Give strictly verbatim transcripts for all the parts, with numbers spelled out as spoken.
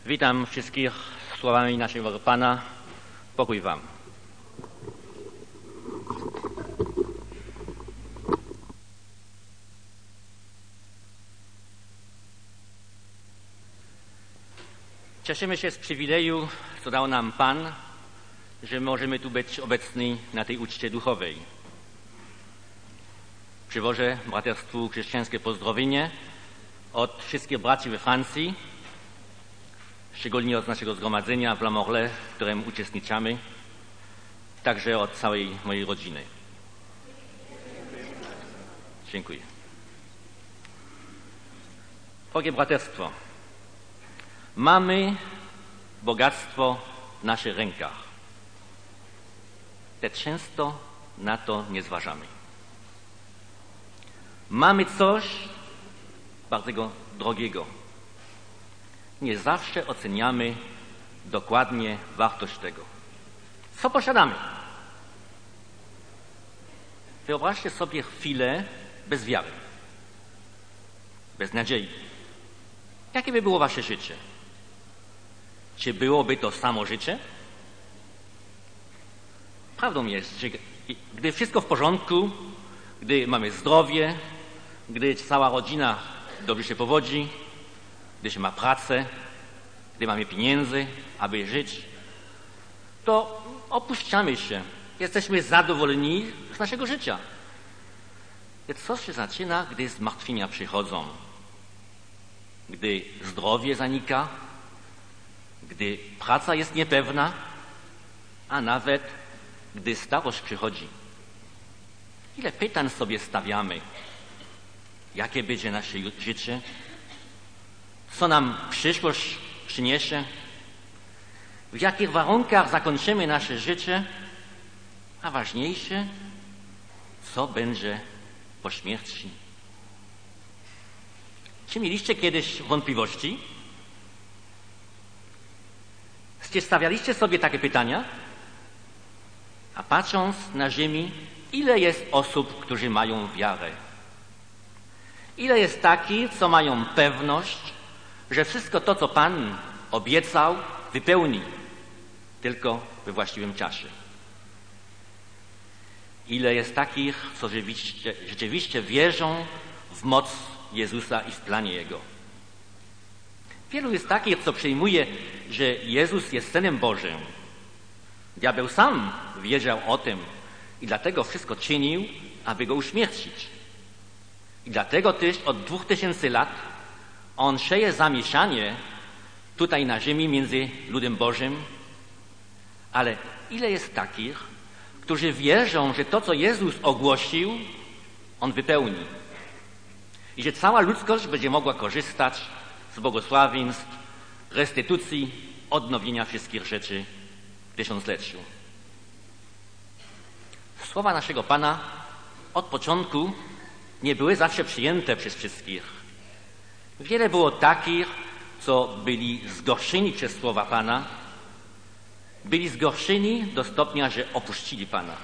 Witam wszystkich słowami naszego Pana. Pokój wam. Cieszymy się z przywileju, co dał nam Pan, że możemy tu być obecni na tej uczcie duchowej. Przywożę braterstwu chrześcijańskie pozdrowienie od wszystkich braci we Francji, szczególnie od naszego zgromadzenia w La Morlaix, w którym uczestniczymy, także od całej mojej rodziny. Dziękuję. Drogie braterstwo, mamy bogactwo w naszych rękach. Te często na to nie zważamy. Mamy coś bardzo drogiego. Nie zawsze oceniamy dokładnie wartość tego. Co posiadamy? Wyobraźcie sobie chwilę bez wiary, bez nadziei. Jakie by było wasze życie? Czy byłoby to samo życie? Prawdą jest, że gdy wszystko w porządku, gdy mamy zdrowie, gdy cała rodzina dobrze się powodzi, gdy się ma pracę, gdy mamy pieniędzy, aby żyć, to opuszczamy się. Jesteśmy zadowoleni z naszego życia. Lecz co się zaczyna, gdy zmartwienia przychodzą? Gdy zdrowie zanika, gdy praca jest niepewna, a nawet gdy starość przychodzi. Ile pytań sobie stawiamy? Jakie będzie nasze życie? Co nam przyszłość przyniesie? W jakich warunkach zakończymy nasze życie? A ważniejsze, co będzie po śmierci? Czy mieliście kiedyś wątpliwości? Czy stawialiście sobie takie pytania? A patrząc na ziemi, ile jest osób, którzy mają wiarę? Ile jest takich, co mają pewność, że wszystko to, co Pan obiecał, wypełni, tylko we właściwym czasie? Ile jest takich, co rzeczywiście, rzeczywiście wierzą w moc Jezusa i w planie Jego? Wielu jest takich, co przyjmuje, że Jezus jest Synem Bożym. Diabeł sam wiedział o tym i dlatego wszystko czynił, aby Go uśmiercić. I dlatego też od dwóch tysięcy lat On sieje zamieszanie tutaj na ziemi między ludem Bożym. Ale ile jest takich, którzy wierzą, że to, co Jezus ogłosił, On wypełni. I że cała ludzkość będzie mogła korzystać z błogosławieństw, restytucji, odnowienia wszystkich rzeczy w tysiącleciu. Słowa naszego Pana od początku nie były zawsze przyjęte przez wszystkich. Wiele było takich, co byli zgorszeni przez słowa Pana, byli zgorszeni do stopnia, że opuścili Pana.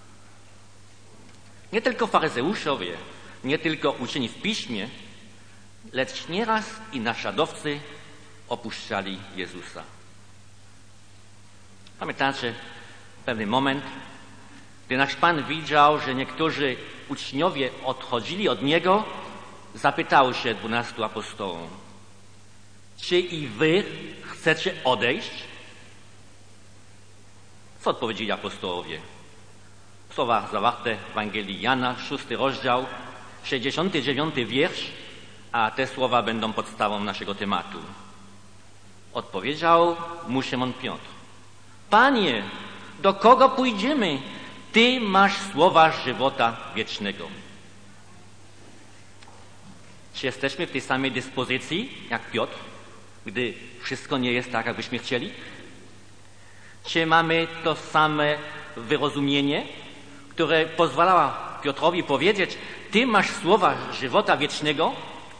Nie tylko faryzeuszowie, nie tylko uczeni w Piśmie, lecz nieraz i naśladowcy opuszczali Jezusa. Pamiętacie pewien moment, gdy nasz Pan widział, że niektórzy uczniowie odchodzili od Niego, zapytał się dwunastu apostołów: czy i wy chcecie odejść? Co odpowiedzieli apostołowie? Słowa zawarte w Ewangelii Jana, szósty rozdział, sześćdziesiąty dziewiąty wiersz, a te słowa będą podstawą naszego tematu. Odpowiedział mu Szymon Piotr: Panie, do kogo pójdziemy? Ty masz słowa żywota wiecznego. Czy jesteśmy w tej samej dyspozycji jak Piotr, gdy wszystko nie jest tak, jakbyśmy chcieli? Czy mamy to same wyrozumienie, które pozwalało Piotrowi powiedzieć: Ty masz słowa żywota wiecznego?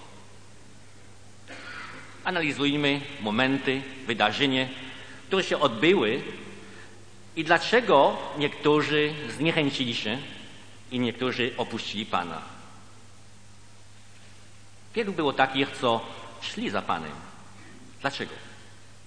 Analizujmy momenty, wydarzenia, które się odbyły i dlaczego niektórzy zniechęcili się i niektórzy opuścili Pana. Wielu było takich, co szli za Panem. Dlaczego?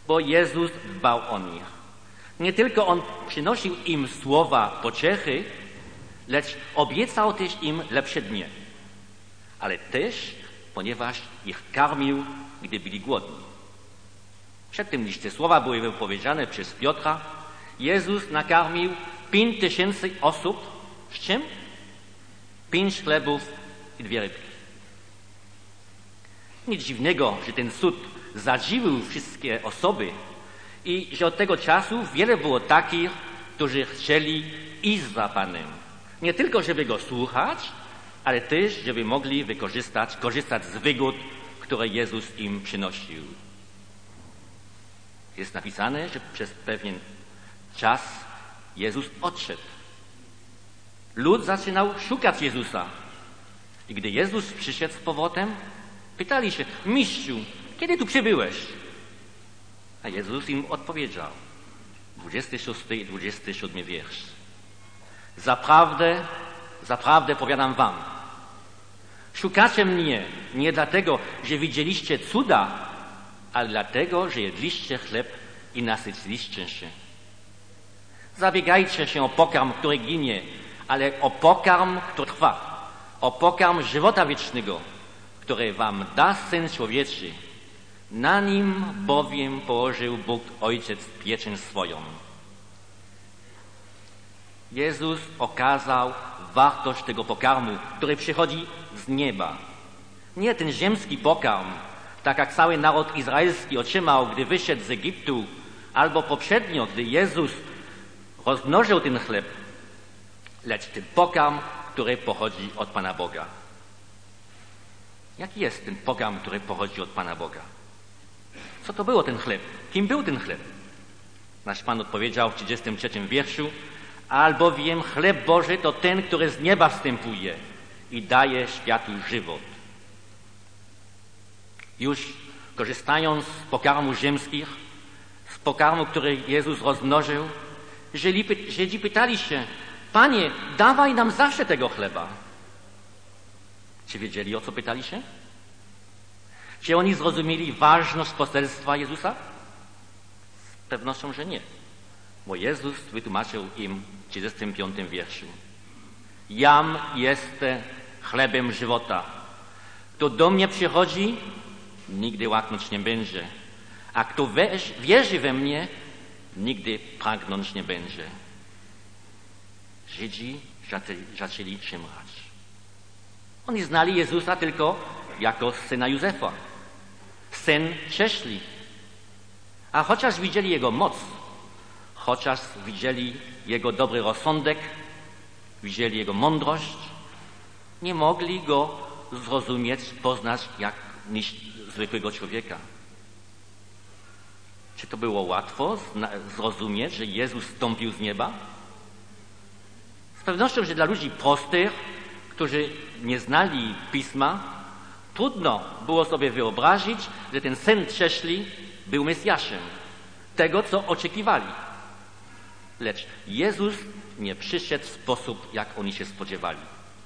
bo Jezus dbał o nich. Nie tylko On przynosił im słowa pociechy, lecz obiecał też im lepsze dnie. Ale też, ponieważ ich karmił, gdy byli głodni. Przed tym, niż te słowa były wypowiedziane przez Piotra, Jezus nakarmił pięć tysięcy osób. Z czym? Pięć chlebów i dwie rybki. Nic dziwnego, że ten cud zadziwił wszystkie osoby i że od tego czasu wiele było takich, którzy chcieli iść za Panem. Nie tylko, żeby Go słuchać, ale też, żeby mogli wykorzystać, korzystać z wygód, które Jezus im przynosił. Jest napisane, że przez pewien czas Jezus odszedł. Lud zaczynał szukać Jezusa. I gdy Jezus przyszedł z powrotem, pytali się: Mistrzu, kiedy tu przybyłeś? A Jezus im odpowiedział. dwudziesty szósty i dwudziesty siódmy wiersz. Zaprawdę, zaprawdę powiadam wam, szukacie mnie nie dlatego, że widzieliście cuda, ale dlatego, że jedliście chleb i nasyciliście się. Zabiegajcie się o pokarm, który ginie, ale o pokarm, który trwa, o pokarm żywota wiecznego, który wam da Syn Człowieczy. Na nim bowiem położył Bóg Ojciec pieczęć swoją. Jezus okazał wartość tego pokarmu, który przychodzi z nieba. Nie ten ziemski pokarm, tak jak cały naród izraelski otrzymał, gdy wyszedł z Egiptu, albo poprzednio, gdy Jezus rozmnożył ten chleb, lecz ten pokarm, który pochodzi od Pana Boga. Jaki jest ten pokarm, który pochodzi od Pana Boga? Co to było ten chleb? Kim był ten chleb? Nasz Pan odpowiedział w trzydziestym trzecim wierszu: albowiem chleb Boży to ten, który z nieba wstępuje i daje światu żywot. Już korzystając z pokarmu ziemskich, z pokarmu, który Jezus rozmnożył, Żydzi pytali się: Panie, dawaj nam zawsze tego chleba. Czy wiedzieli, o co pytali się? Czy oni zrozumieli ważność poselstwa Jezusa? Z pewnością, że nie. Bo Jezus wytłumaczył im w trzydziestym piątym wierszu: Jam jestem chlebem żywota. Kto do mnie przychodzi, nigdy łaknąć nie będzie. A kto wierzy we mnie, nigdy pragnąć nie będzie. Żydzi zaczęli szemrać. Oni znali Jezusa tylko jako syna Józefa, syn przeszli. A chociaż widzieli Jego moc, chociaż widzieli Jego dobry rozsądek, widzieli Jego mądrość, nie mogli Go zrozumieć, poznać jak niż zwykłego człowieka. Czy to było łatwo zrozumieć, że Jezus zstąpił z nieba? Z pewnością, że dla ludzi prostych, którzy nie znali Pisma, trudno było sobie wyobrazić, że ten syn przeszli był Mesjaszem, tego, co oczekiwali. Lecz Jezus nie przyszedł w sposób, jak oni się spodziewali.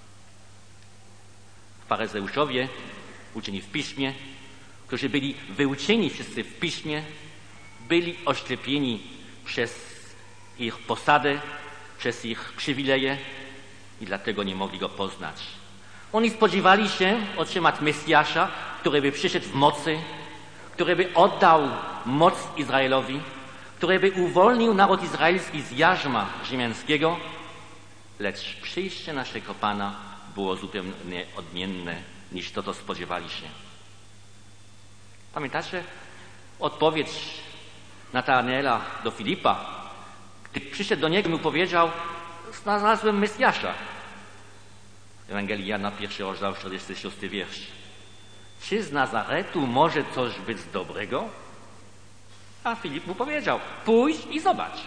Faryzeuszowie, uczeni w Piśmie, którzy byli wyuczeni wszyscy w Piśmie, byli oślepieni przez ich posadę, przez ich przywileje i dlatego nie mogli Go poznać. Oni spodziewali się otrzymać Mesjasza, który by przyszedł w mocy, który by oddał moc Izraelowi, który by uwolnił naród izraelski z jarzma ziemiańskiego, lecz przyjście naszego Pana było zupełnie odmienne niż to, co spodziewali się. Pamiętacie odpowiedź Natanaela do Filipa, gdy przyszedł do niego i mu powiedział: znalazłem Mesjasza. Ewangelii Jana, pierwszy rozdział, czterdziesty szósty wiersz. Czy z Nazaretu może coś być dobrego? A Filip mu powiedział: pójdź i zobacz.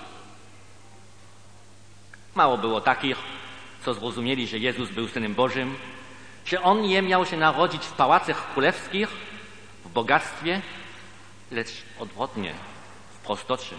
Mało było takich, co zrozumieli, że Jezus był Synem Bożym, że On nie miał się narodzić w pałacach królewskich, w bogactwie, lecz odwrotnie, w prostocie.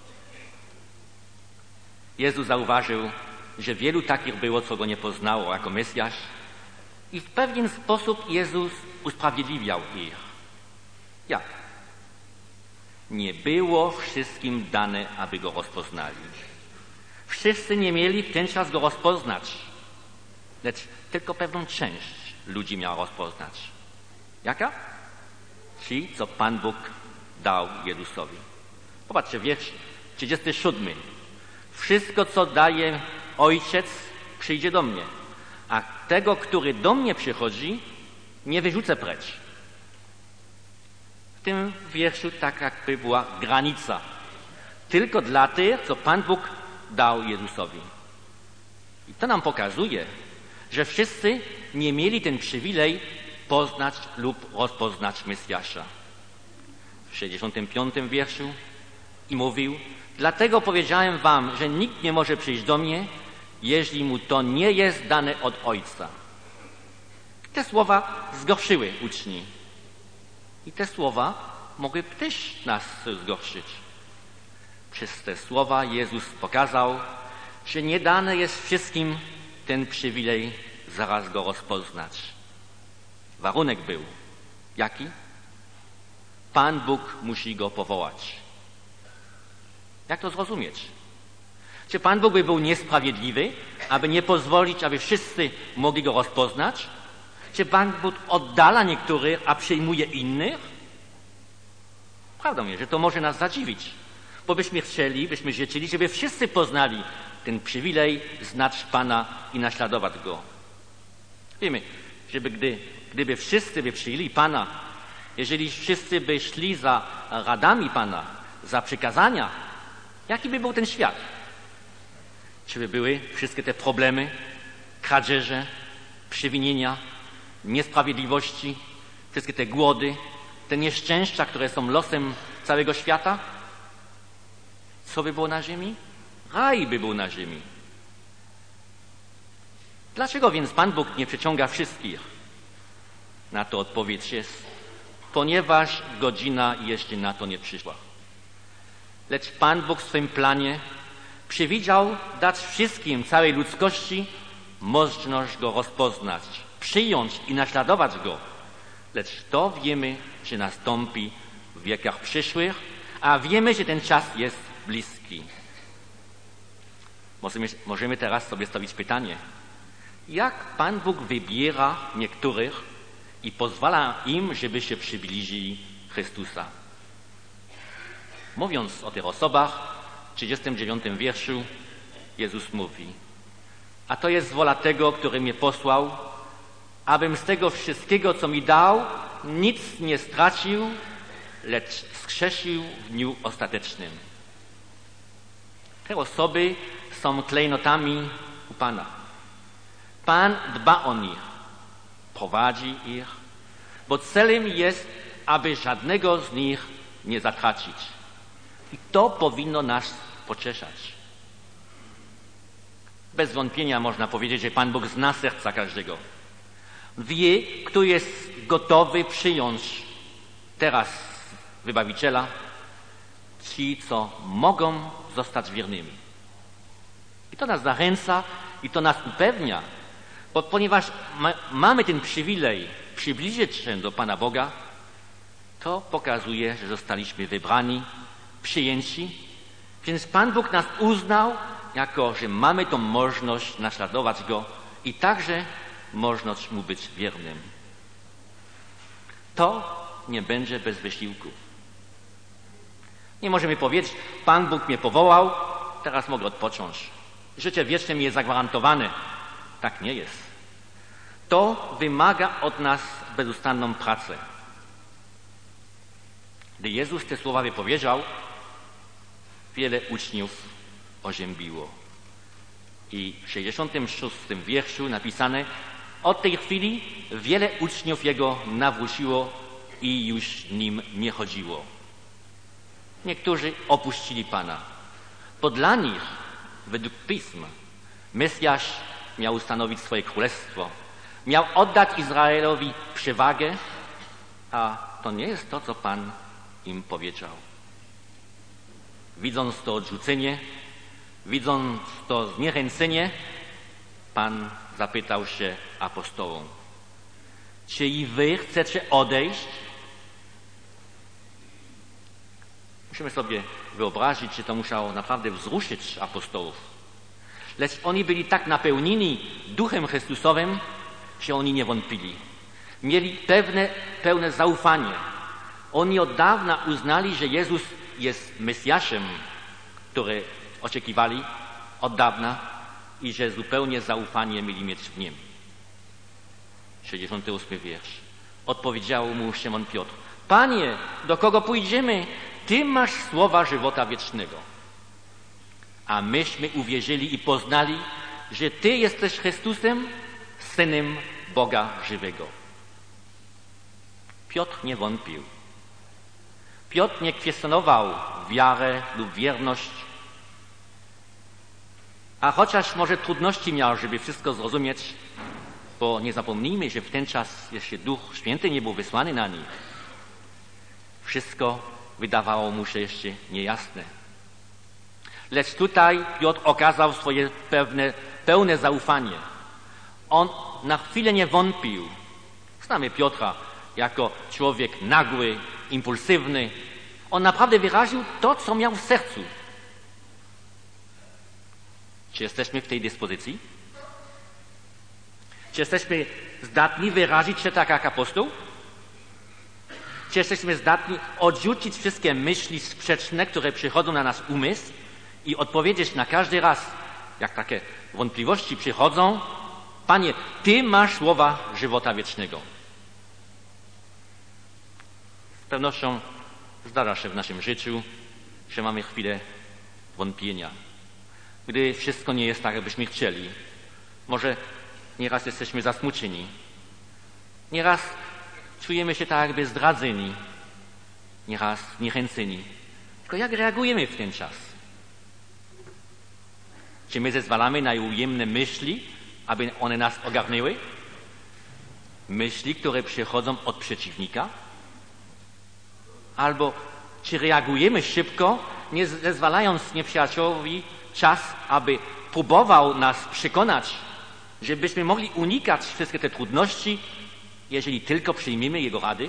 Jezus zauważył, że wielu takich było, co Go nie poznało jako Mesjasz, i w pewien sposób Jezus usprawiedliwiał ich. Jak? nie było wszystkim dane, aby go rozpoznali. Wszyscy nie mieli w ten czas go rozpoznać, lecz tylko pewną część ludzi miała rozpoznać. Jaka? Ci, co Pan Bóg dał Jezusowi. Popatrzcie, wiersz trzydziesty siódmy. Wszystko, co daje Ojciec, przyjdzie do mnie, a tego, który do mnie przychodzi, nie wyrzucę precz. W tym wierszu tak jakby była granica. Tylko dla tych, co Pan Bóg dał Jezusowi. I to nam pokazuje, że wszyscy nie mieli ten przywilej poznać lub rozpoznać Mesjasza. W sześćdziesiątym piątym wierszu i mówił: dlatego powiedziałem wam, że nikt nie może przyjść do mnie, jeśli mu to nie jest dane od Ojca. Te słowa zgorszyły uczniów. I te słowa mogły też nas zgorszyć. Przez te słowa Jezus pokazał, że nie dane jest wszystkim ten przywilej zaraz go rozpoznać. Warunek był. Jaki? Pan Bóg musi go powołać. Jak to zrozumieć? Czy Pan Bóg by był niesprawiedliwy, aby nie pozwolić, aby wszyscy mogli go rozpoznać? Czy Pan Bóg oddala niektórych, a przyjmuje innych? Prawdą jest, że to może nas zadziwić, bo byśmy chcieli, byśmy życzyli, żeby wszyscy poznali ten przywilej znać Pana i naśladować Go. Wiemy, żeby gdy, gdyby wszyscy by przyjęli Pana, jeżeli wszyscy by szli za radami Pana, za przykazania, jaki by był ten świat? Czy by były wszystkie te problemy, kradzieże, przewinienia, niesprawiedliwości, wszystkie te głody, te nieszczęścia, które są losem całego świata? Co by było na ziemi? Raj by był na ziemi. Dlaczego więc Pan Bóg nie przyciąga wszystkich? Na to odpowiedź jest: ponieważ godzina jeszcze na to nie przyszła. Lecz Pan Bóg w swym planie przewidział dać wszystkim, całej ludzkości, możliwość Go rozpoznać, przyjąć i naśladować Go. Lecz to wiemy, że nastąpi w wiekach przyszłych, a wiemy, że ten czas jest bliski. Możemy, możemy teraz sobie stawić pytanie: jak Pan Bóg wybiera niektórych i pozwala im, żeby się przybliżyli Chrystusa? Mówiąc o tych osobach, w trzydziestym dziewiątym wierszu Jezus mówi: a to jest wola tego, który mnie posłał, abym z tego wszystkiego, co mi dał, nic nie stracił, lecz skrzesił w dniu ostatecznym. Te osoby są klejnotami u Pana. Pan dba o nich, prowadzi ich, bo celem jest, aby żadnego z nich nie zatracić. I to powinno nas pocieszać. Bez wątpienia można powiedzieć, że Pan Bóg zna serca każdego. Wie, kto jest gotowy przyjąć teraz Wybawiciela, ci, co mogą zostać wiernymi. I to nas zachęca i to nas upewnia, bo ponieważ ma, mamy ten przywilej przybliżyć się do Pana Boga, to pokazuje, że zostaliśmy wybrani, przyjęci, więc Pan Bóg nas uznał, jako że mamy tą możliwość naśladować Go i także możliwość Mu być wiernym. To nie będzie bez wysiłku. Nie możemy powiedzieć: Pan Bóg mnie powołał, teraz mogę odpocząć. Życie wieczne mi jest zagwarantowane. Tak nie jest. To wymaga od nas bezustanną pracę. Gdy Jezus te słowa wypowiedział, wiele uczniów oziębiło. I w sześćdziesiątym szóstym wierszu napisane: od tej chwili wiele uczniów Jego nawróciło i już nim nie chodziło. Niektórzy opuścili Pana, bo dla nich, według Pism, Mesjasz miał ustanowić swoje królestwo, miał oddać Izraelowi przewagę, a to nie jest to, co Pan im powiedział. Widząc to odrzucenie, widząc to zniechęcenie, Pan zapytał się apostołom: czy i wy chcecie odejść? Musimy sobie wyobrazić, że to musiało naprawdę wzruszyć apostołów. Lecz oni byli tak napełnieni Duchem Chrystusowym, że oni nie wątpili. Mieli pewne, pełne zaufanie. Oni od dawna uznali, że Jezus jest Mesjaszem, który oczekiwali od dawna i że zupełnie zaufanie mieli mieć w Nim. sześćdziesiąty ósmy wiersz. Odpowiedział mu Szymon Piotr: Panie, do kogo pójdziemy? Ty masz słowa żywota wiecznego. A myśmy uwierzyli i poznali, że Ty jesteś Chrystusem, Synem Boga żywego. Piotr nie wątpił. Piotr nie kwestionował wiarę lub wierność, a chociaż może trudności miał, żeby wszystko zrozumieć, bo nie zapomnijmy, że w ten czas jeszcze Duch Święty nie był wysłany na nich. Wszystko wydawało mu się jeszcze niejasne. Lecz tutaj Piotr okazał swoje pewne, pełne zaufanie. On na chwilę nie wątpił. Znamy Piotra jako człowiek nagły, impulsywny. On naprawdę wyraził to, co miał w sercu. Czy jesteśmy w tej dyspozycji? Czy jesteśmy zdatni wyrazić się tak jak apostoł? Czy jesteśmy zdatni odrzucić wszystkie myśli sprzeczne, które przychodzą na nasz umysł i odpowiedzieć na każdy raz, jak takie wątpliwości przychodzą: Panie, Ty masz słowa żywota wiecznego. Z pewnością zdarza się w naszym życiu, że mamy chwilę wątpienia. Gdy wszystko nie jest tak, jakbyśmy chcieli. Może nieraz jesteśmy zasmuceni. Nieraz czujemy się tak jakby zdradzeni. Nieraz zniechęceni. Tylko jak reagujemy w ten czas? Czy my zezwalamy na ujemne myśli, aby one nas ogarnęły? Myśli, które przychodzą od przeciwnika? Albo czy reagujemy szybko, nie zezwalając nieprzyjacielowi czas, aby próbował nas przekonać, żebyśmy mogli unikać wszystkie te trudności, jeżeli tylko przyjmiemy Jego rady?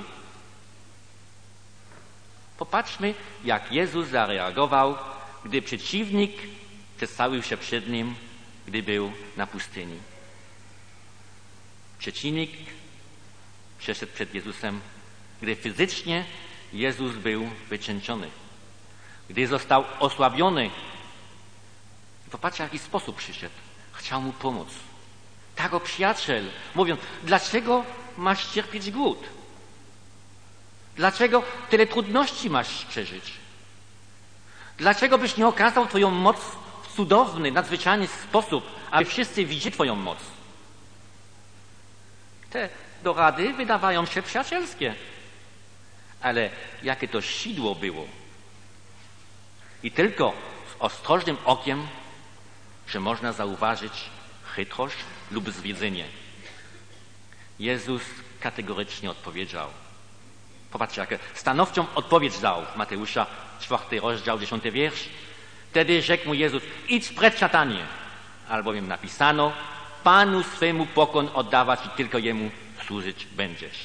Popatrzmy, jak Jezus zareagował, gdy przeciwnik przedstawił się przed Nim, gdy był na pustyni. Przeciwnik przeszedł przed Jezusem, gdy fizycznie Jezus był wycieńczony, gdy został osłabiony. Popatrzcie, w jaki sposób przyszedł. Chciał mu pomóc. Tak o przyjaciel, mówiąc: dlaczego masz cierpieć głód? Dlaczego tyle trudności masz przeżyć? Dlaczego byś nie okazał Twoją moc w cudowny, nadzwyczajny sposób, aby wszyscy widzieli Twoją moc? Te dorady wydawają się przyjacielskie, ale jakie to sidło było. I tylko z ostrożnym okiem, że można zauważyć chytrość lub zwiedzenie. Jezus kategorycznie odpowiedział. Popatrzcie, jaką stanowczą odpowiedź dał. Mateusza, czwarty rozdział, dziesiąty wiersz. Wtedy rzekł mu Jezus: idź precz, szatanie, albowiem napisano: Panu swemu pokłon oddawać i tylko Jemu służyć będziesz.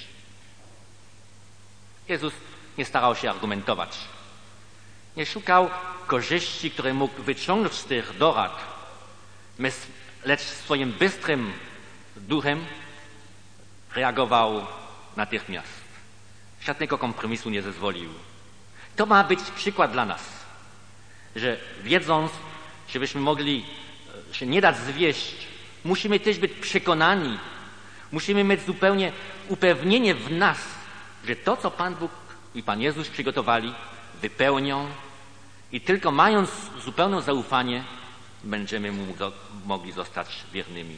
Jezus nie starał się argumentować. Nie szukał korzyści, które mógł wyciągnąć z tych dorad, lecz swoim bystrym duchem reagował natychmiast. Żadnego kompromisu nie zezwolił. To ma być przykład dla nas, że wiedząc, żebyśmy mogli się nie dać zwieść, musimy też być przekonani, musimy mieć zupełnie upewnienie w nas, że to, co Pan Bóg i Pan Jezus przygotowali, wypełnią i tylko mając zupełne zaufanie, będziemy Mu mogli zostać wiernymi.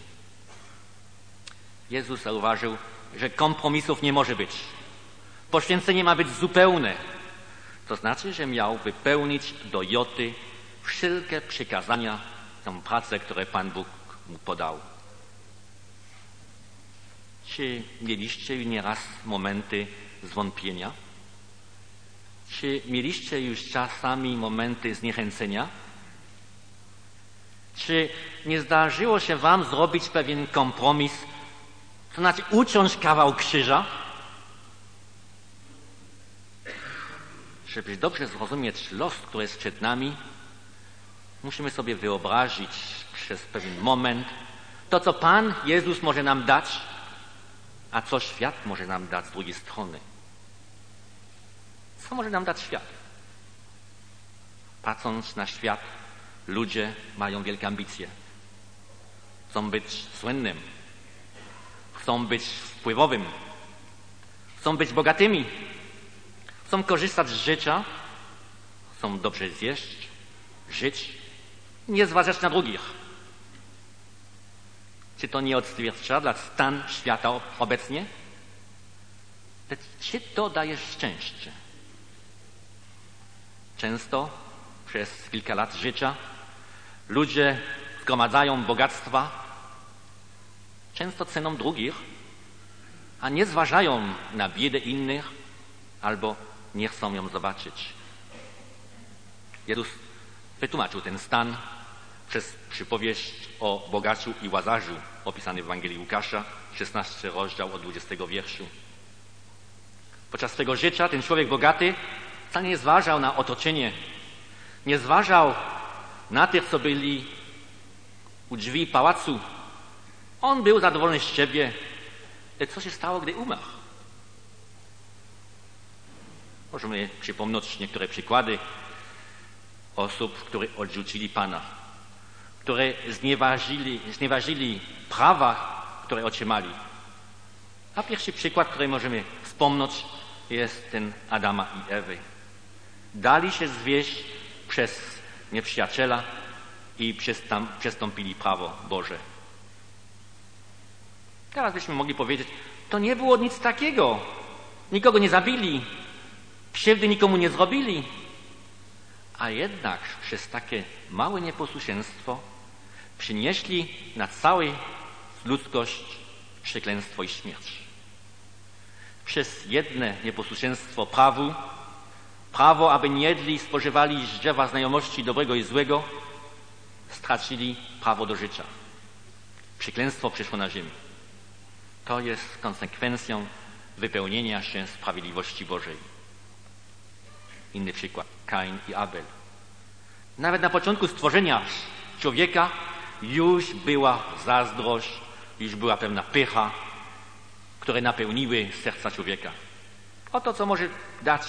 Jezus zauważył, że kompromisów nie może być. Poświęcenie ma być zupełne. To znaczy, że miał wypełnić do joty wszelkie przykazania, tę pracę, które Pan Bóg mu podał. Czy mieliście nieraz momenty zwątpienia? Czy mieliście już czasami momenty zniechęcenia? Czy nie zdarzyło się wam zrobić pewien kompromis, to znaczy uciąć kawał krzyża? żeby dobrze zrozumieć los, który jest przed nami, musimy sobie wyobrazić przez pewien moment to, co Pan Jezus może nam dać, a co świat może nam dać z drugiej strony. Co może nam dać świat? Patrząc na świat, ludzie mają wielkie ambicje. Chcą być słynnym, chcą być wpływowym, chcą być bogatymi, chcą korzystać z życia, chcą dobrze zjeść, żyć, nie zważać na drugich. Czy to nie odzwierciedla stan świata obecnie? Czy to daje szczęście? Często przez kilka lat życia ludzie zgromadzają bogactwa, często ceną drugich, a nie zważają na biedę innych albo nie chcą ją zobaczyć. Jezus wytłumaczył ten stan przez przypowieść o bogaczu i łazarzu opisany w Ewangelii Łukasza, szesnasty rozdział od dwudziestego wierszu. Podczas swego życia ten człowiek bogaty wcale nie zważał na otoczenie, nie zważał na tych, co byli u drzwi pałacu. On był zadowolony z siebie. Co się stało, gdy umarł? Możemy przypomnieć niektóre przykłady osób, które odrzucili Pana, które znieważyli, znieważyli prawa, które otrzymali. A pierwszy przykład, który możemy wspomnieć, jest ten Adama i Ewy. Dali się zwieść przez nieprzyjaciela i przestąpili prawo Boże. Teraz byśmy mogli powiedzieć, to nie było nic takiego. Nikogo nie zabili, krzywdy nikomu nie zrobili. A jednak przez takie małe nieposłuszeństwo przynieśli na całą ludzkość przekleństwo i śmierć. Przez jedne nieposłuszeństwo prawu, prawo, aby nie jedli i spożywali z drzewa znajomości dobrego i złego, stracili prawo do życia. Przekleństwo przyszło na ziemię. To jest konsekwencją wypełnienia się sprawiedliwości Bożej. Inny przykład. Kain i Abel. Nawet na początku stworzenia człowieka już była zazdrość, już była pewna pycha, które napełniły serca człowieka. Oto, co może dać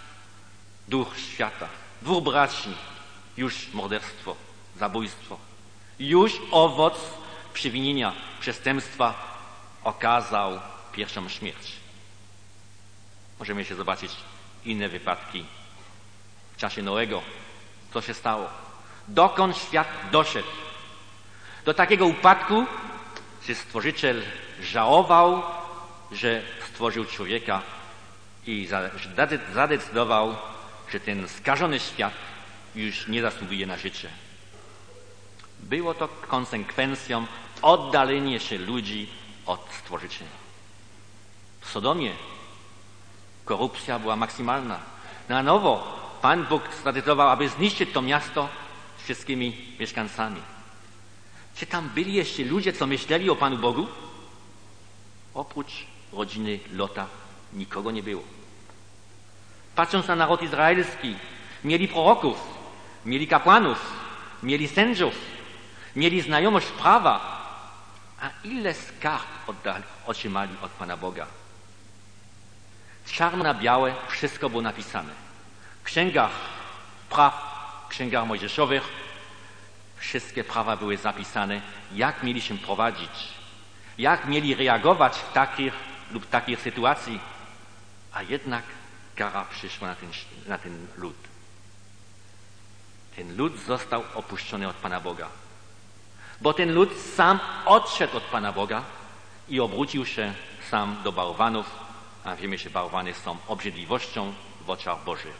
duch świata. Dwóch braci, już morderstwo, zabójstwo. Już owoc przewinienia, przestępstwa okazał pierwszą śmierć. Możemy się zobaczyć inne wypadki w czasie Noego. Co się stało? Dokąd świat doszedł? Do takiego upadku, że Stworzyciel żałował, że stworzył człowieka i zadecydował, że ten skażony świat już nie zasługuje na życie. Było to konsekwencją oddalenia się ludzi od Stworzyciela. W Sodomie korupcja była maksymalna. Na nowo Pan Bóg zadecydował, aby zniszczyć to miasto z wszystkimi mieszkańcami. Czy tam byli jeszcze ludzie, co myśleli o Panu Bogu? Oprócz rodziny Lota nikogo nie było. Patrząc na naród izraelski, mieli proroków, mieli kapłanów, mieli sędziów, mieli znajomość prawa, a ile skarg oddali, otrzymali od Pana Boga. Czarno na białe wszystko było napisane. W księgach praw, w księgach mojżeszowych wszystkie prawa były zapisane, jak mieli się prowadzić, jak mieli reagować w takich lub takich sytuacji, a jednak kara przyszła na ten, na ten lud. Ten lud został opuszczony od Pana Boga, bo ten lud sam odszedł od Pana Boga i obrócił się sam do bałwanów, a wiemy, że bałwany są obrzydliwością w oczach Bożych.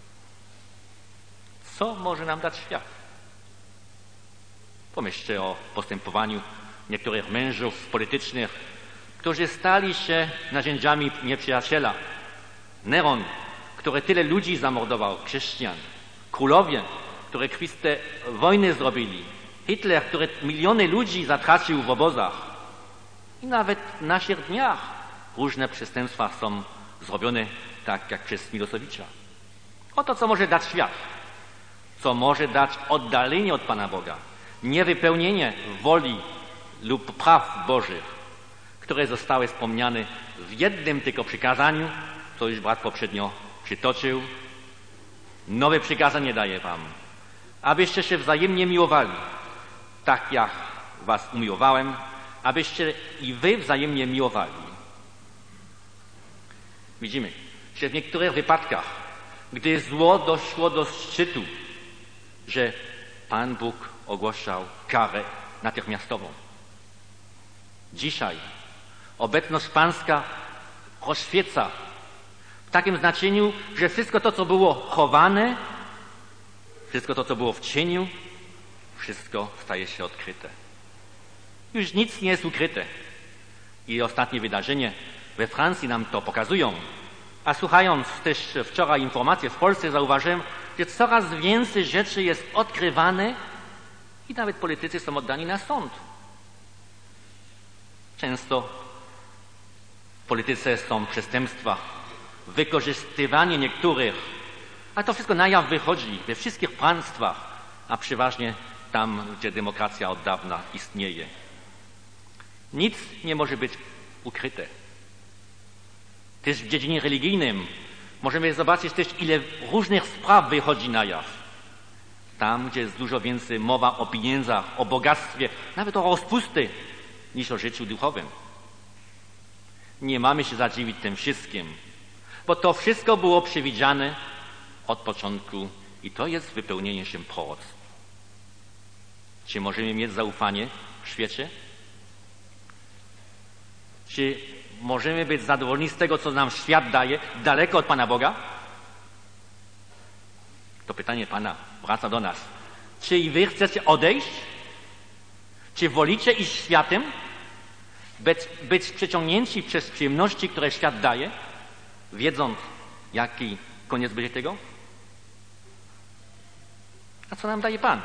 Co może nam dać świat? Pomyślcie o postępowaniu niektórych mężów politycznych, którzy stali się narzędziami nieprzyjaciela. Neron, który tyle ludzi zamordował, chrześcijan. Królowie, które krwiste wojny zrobili. Hitler, który miliony ludzi zatracił w obozach. I nawet w naszych dniach różne przestępstwa są zrobione tak jak przez Milosewicza. Oto, co może dać świat, co może dać oddalenie od Pana Boga, niewypełnienie woli lub praw Bożych, które zostały wspomniane w jednym tylko przykazaniu, co już brat poprzednio przytoczył. Nowe przykazanie daję wam, abyście się wzajemnie miłowali, tak jak was umiłowałem, abyście i wy wzajemnie miłowali. Widzimy, że w niektórych wypadkach, gdy zło doszło do szczytu, że Pan Bóg ogłaszał karę natychmiastową. Dzisiaj obecność Pańska rozświeca w takim znaczeniu, że wszystko to, co było chowane, wszystko to, co było w cieniu, wszystko staje się odkryte. Już nic nie jest ukryte. I ostatnie wydarzenia we Francji nam to pokazują. A słuchając też wczoraj informacji w Polsce, zauważyłem, że coraz więcej rzeczy jest odkrywane i nawet politycy są oddani na sąd. Często w polityce są przestępstwa, wykorzystywanie niektórych, a to wszystko na jaw wychodzi we wszystkich państwach, a przeważnie tam, gdzie demokracja od dawna istnieje. Nic nie może być ukryte. Też w dziedzinie religijnym możemy zobaczyć też, ile różnych spraw wychodzi na jaw. Tam, gdzie jest dużo więcej mowa o pieniądzach, o bogactwie, nawet o rozpusty, niż o życiu duchowym. Nie mamy się zadziwić tym wszystkim, bo to wszystko było przewidziane od początku i to jest wypełnienie się proroctw. Czy możemy mieć zaufanie w świecie? Czy możemy być zadowoleni z tego, co nam świat daje, daleko od Pana Boga? To pytanie Pana wraca do nas. Czy i wy chcecie odejść? Czy wolicie iść światem? Być, być przeciągnięci przez przyjemności, które świat daje, wiedząc, jaki koniec będzie tego? A co nam daje Pan?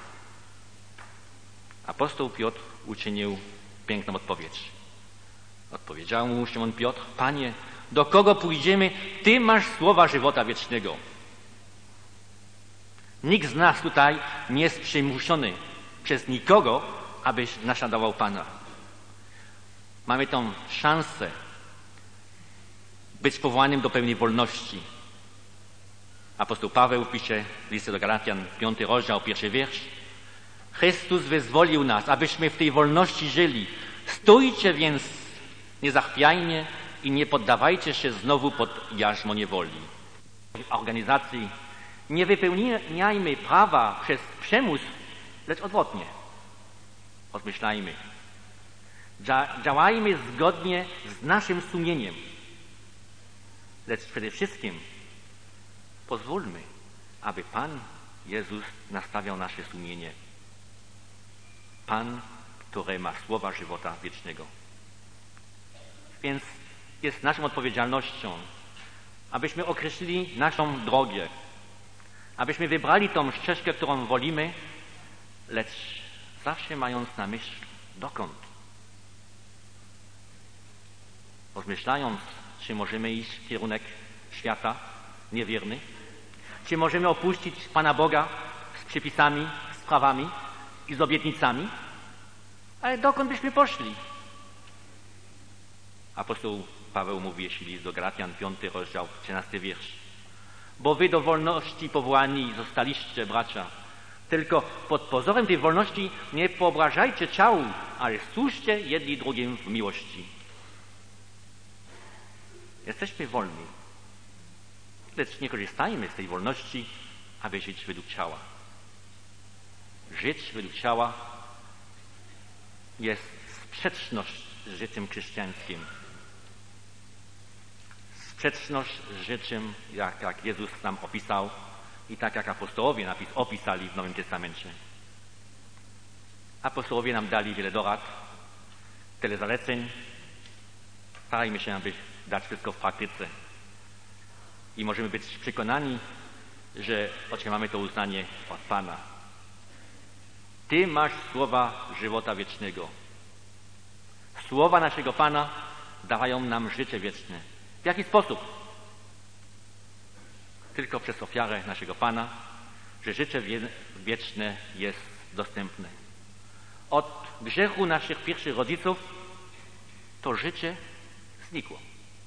Apostoł Piotr uczynił piękną odpowiedź. Odpowiedział mu Szymon Piotr: Panie, do kogo pójdziemy? Ty masz słowa żywota wiecznego. Nikt z nas tutaj nie jest przymuszony przez nikogo, abyś naśladował Pana. Mamy tą szansę być powołanym do pełnej wolności. Apostoł Paweł pisze w liście do Galatian, piąty rozdział, pierwszy wiersz. Chrystus wyzwolił nas, abyśmy w tej wolności żyli. Stójcie więc niezachwiajnie i nie poddawajcie się znowu pod jarzmo niewoli. W organizacji nie wypełniajmy prawa przez przymus, lecz odwrotnie. Rozmyślajmy. Działajmy zgodnie z naszym sumieniem. Lecz przede wszystkim pozwólmy, aby Pan Jezus nastawiał nasze sumienie. Pan, który ma słowa żywota wiecznego. Więc jest naszą odpowiedzialnością, abyśmy określili naszą drogę, abyśmy wybrali tą ścieżkę, którą wolimy, lecz zawsze mając na myśl dokąd. Rozmyślając, czy możemy iść w kierunek świata niewierny, czy możemy opuścić Pana Boga z przepisami, z prawami i z obietnicami, ale dokąd byśmy poszli? Apostoł Paweł mówi, jeśli list do Galatian, piąty rozdział, trzynasty wiersz. Bo wy do wolności powołani zostaliście, bracia, tylko pod pozorem tej wolności nie poobrażajcie ciału, ale służcie jedni drugim w miłości. Jesteśmy wolni, lecz nie korzystajmy z tej wolności, aby żyć według ciała. Żyć według ciała jest sprzeczność z życiem chrześcijańskim. Sprzeczność z życiem, jak, jak Jezus nam opisał i tak jak apostołowie napis, opisali w Nowym Testamencie. Apostołowie nam dali wiele dorad, tyle zaleceń. Starajmy się, aby dać wszystko w praktyce. I możemy być przekonani, że otrzymamy to uznanie od Pana. Ty masz słowa żywota wiecznego. Słowa naszego Pana dawają nam życie wieczne. W jaki sposób? tylko przez ofiarę naszego Pana, że życie wie- wieczne jest dostępne. Od grzechu naszych pierwszych rodziców to życie znikło.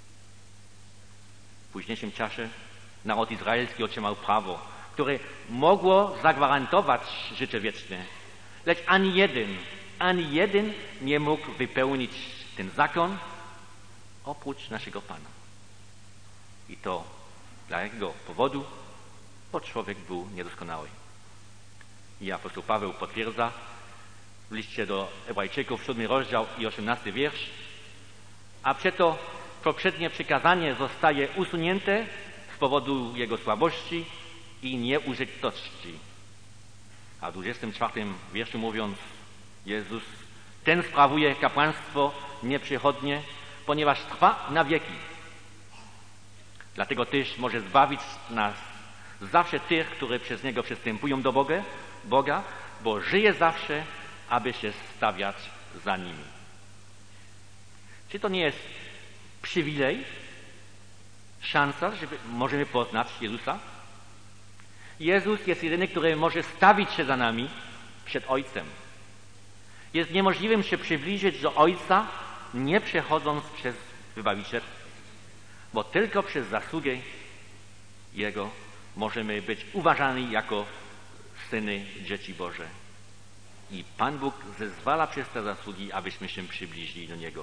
W późniejszym czasie naród izraelski otrzymał prawo, które mogło zagwarantować życie wieczne. Lecz ani jeden, ani jeden nie mógł wypełnić ten zakon oprócz naszego Pana. I to dla jakiego powodu? Bo człowiek był niedoskonały. I apostoł Paweł potwierdza w liście do Hebrajczyków, siódmy rozdział i osiemnasty wiersz. A przeto poprzednie przykazanie zostaje usunięte z powodu jego słabości i nieużyteczności. A w dwudziestym czwartym wierszu mówiąc, Jezus ten sprawuje kapłaństwo nieprzychodnie, ponieważ trwa na wieki. Dlatego też może zbawić nas zawsze tych, którzy przez Niego przystępują do Boga, Boga, bo żyje zawsze, aby się stawiać za nimi. Czy to nie jest przywilej, szansa, że możemy poznać Jezusa? Jezus jest jedyny, który może stawić się za nami przed Ojcem. Jest niemożliwym się przybliżyć do Ojca, nie przechodząc przez Wybawiciel, bo tylko przez zasługę Jego możemy być uważani jako syny dzieci Boże. I Pan Bóg zezwala przez te zasługi, abyśmy się przybliżyli do Niego.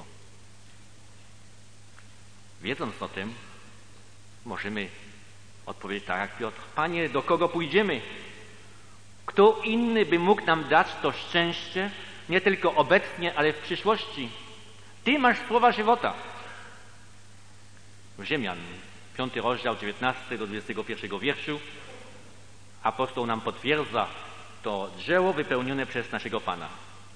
Wiedząc o tym, możemy odpowiedzieć tak jak Piotr: Panie, do kogo pójdziemy? Kto inny by mógł nam dać to szczęście, nie tylko obecnie, ale w przyszłości? Ty masz słowa żywota. W Rzymian, piąty rozdział, dziewiętnasty do dwudziestego pierwszego wierszu, apostoł nam potwierdza to dzieło wypełnione przez naszego Pana.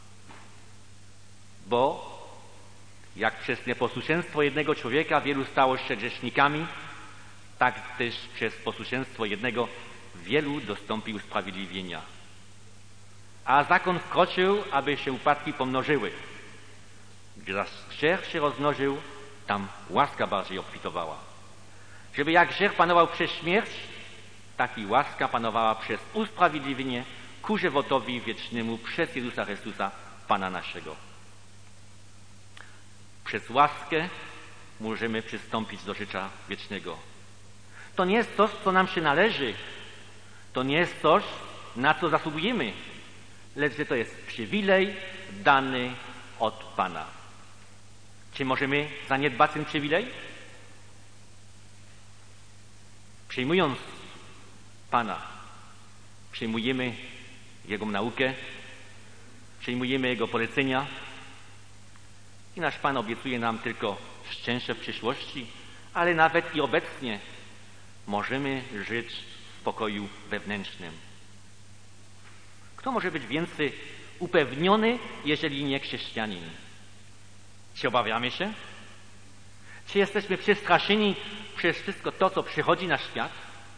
Bo jak przez nieposłuszeństwo jednego człowieka wielu stało się grzesznikami, tak też przez posłuszeństwo jednego wielu dostąpi usprawiedliwienia. A zakon wkroczył, aby się upadki pomnożyły. Gdy zaś grzech się rozmnożył, tam łaska bardziej obfitowała. Żeby jak grzech panował przez śmierć, tak i łaska panowała przez usprawiedliwienie ku żywotowi wiecznemu przez Jezusa Chrystusa, Pana naszego. Przez łaskę możemy przystąpić do życia wiecznego. To nie jest coś, co nam się należy. To nie jest coś, na co zasługujemy. Lecz że to jest przywilej dany od Pana. Czy możemy zaniedbać ten przywilej? Przyjmując Pana, przyjmujemy Jego naukę, przyjmujemy Jego polecenia i nasz Pan obiecuje nam tylko szczęście w przyszłości, ale nawet i obecnie możemy żyć w pokoju wewnętrznym. Kto może być więcej upewniony, jeżeli nie chrześcijanin? Czy obawiamy się? Czy jesteśmy przestraszeni przez wszystko to, co przychodzi na świat?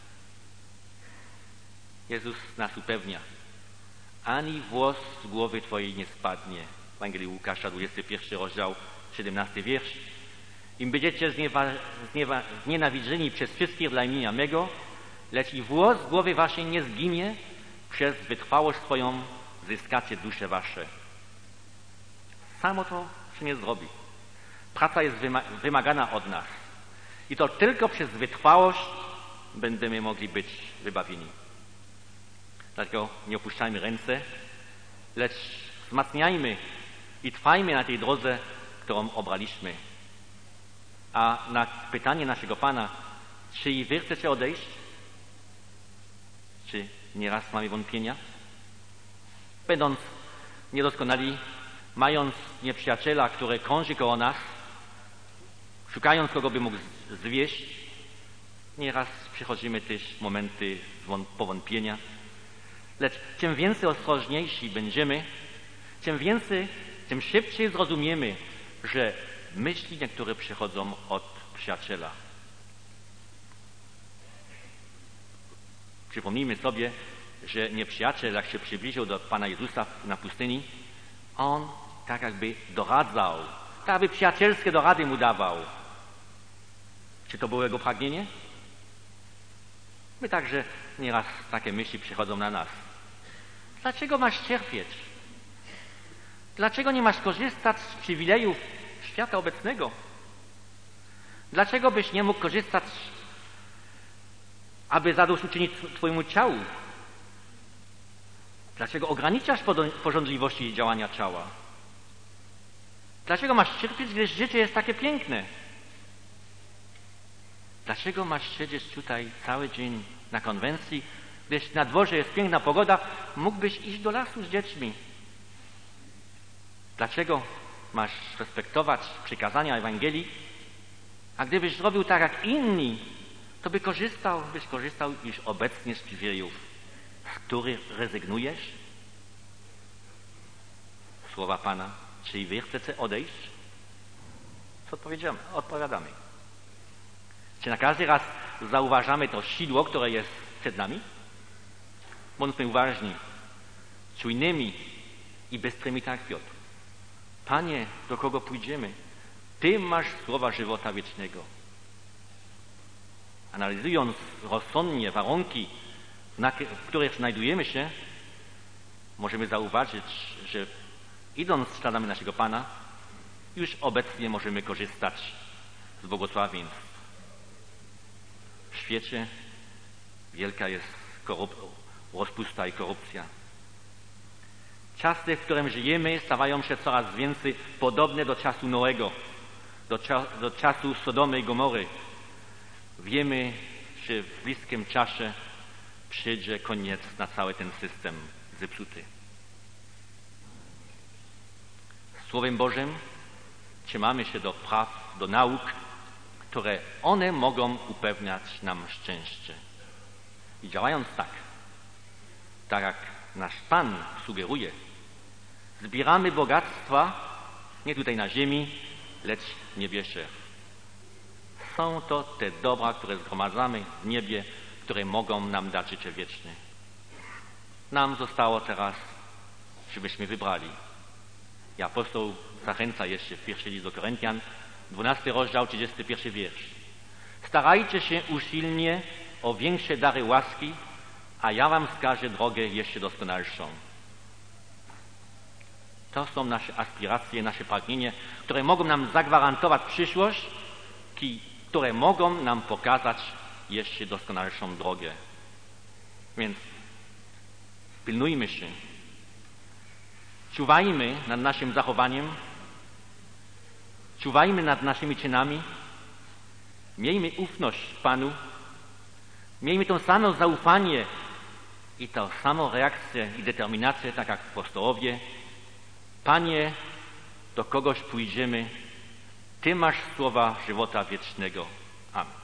Jezus nas upewnia. Ani włos z głowy Twojej nie spadnie. W Ewangelii Łukasza, dwudziesty pierwszy rozdział, siedemnasty wiersz. Im będziecie zniewa, zniewa, znienawidzeni przez wszystkich dla imienia mego, lecz i włos z głowy Waszej nie zginie, przez wytrwałość swoją zyskacie dusze Wasze. Samo to się nie zrobi. Praca jest wymagana od nas. I to tylko przez wytrwałość będziemy mogli być wybawieni. Dlatego nie opuszczajmy ręce, lecz wzmacniajmy i trwajmy na tej drodze, którą obraliśmy. A na pytanie naszego Pana, czy i wy chcecie odejść? Czy nieraz mamy wątpienia? Będąc niedoskonali, mając nieprzyjaciela, który krąży koło nas, szukając kogo by mógł zwieść, nieraz przechodzimy też momenty powątpienia. Lecz czym więcej ostrożniejsi będziemy, tym więcej, tym szybciej zrozumiemy, że myśli niektóre przychodzą od przyjaciela. Przypomnijmy sobie, że nieprzyjaciel, jak się przybliżył do Pana Jezusa na pustyni, on tak jakby doradzał, tak jakby przyjacielskie dorady mu dawał. Czy to było jego pragnienie? My także nieraz takie myśli przychodzą na nas. Dlaczego masz cierpieć? Dlaczego nie masz korzystać z przywilejów świata obecnego? Dlaczego byś nie mógł korzystać, aby zadośćuczynić Twojemu ciału? Dlaczego ograniczasz pożądliwości działania ciała? Dlaczego masz cierpieć, gdyż życie jest takie piękne? Dlaczego masz siedzieć tutaj cały dzień na konwencji, gdyż na dworze jest piękna pogoda, mógłbyś iść do lasu z dziećmi? Dlaczego masz respektować przykazania Ewangelii, a gdybyś zrobił tak jak inni, to by korzystał, byś korzystał już obecnie z przywilejów, z których rezygnujesz? Słowa Pana, czy i wy chcecie odejść? Co odpowiedziamy? Odpowiadamy. Czy na każdy raz zauważamy to sidło, które jest przed nami? Bądźmy uważni, czujnymi i bystrymi tak jak Piotr. Panie, do kogo pójdziemy? Ty masz słowa żywota wiecznego. Analizując rozsądnie warunki, w których znajdujemy się, możemy zauważyć, że idąc śladami naszego Pana, już obecnie możemy korzystać z błogosławieństw. W świecie wielka jest korup- rozpusta i korupcja. Czasy, w którym żyjemy, stawają się coraz więcej podobne do czasu Noego, do, cza- do czasu Sodomy i Gomory. Wiemy, że w bliskim czasie przyjdzie koniec na cały ten system zepsuty. Słowem Bożym trzymamy się do praw, do nauk, które one mogą upewniać nam szczęście. I działając tak, tak jak nasz Pan sugeruje, zbieramy bogactwa nie tutaj na ziemi, lecz w niebie. Są to te dobra, które zgromadzamy w niebie, które mogą nam dać życie wieczne. Nam zostało teraz, żebyśmy wybrali. I apostoł zachęca jeszcze w pierwszy list do Koryntian, dwunasty rozdział, trzydziesty pierwszy wiersz. Starajcie się usilnie o większe dary łaski, a ja wam wskażę drogę jeszcze doskonalszą. To są nasze aspiracje, nasze pragnienie, które mogą nam zagwarantować przyszłość, które mogą nam pokazać jeszcze doskonalszą drogę. Więc pilnujmy się. Czuwajmy nad naszym zachowaniem, czuwajmy nad naszymi czynami, miejmy ufność Panu, miejmy to samo zaufanie i tą samą reakcję i determinację, tak jak apostołowie. Panie, do kogoś pójdziemy, Ty masz słowa żywota wiecznego. Amen.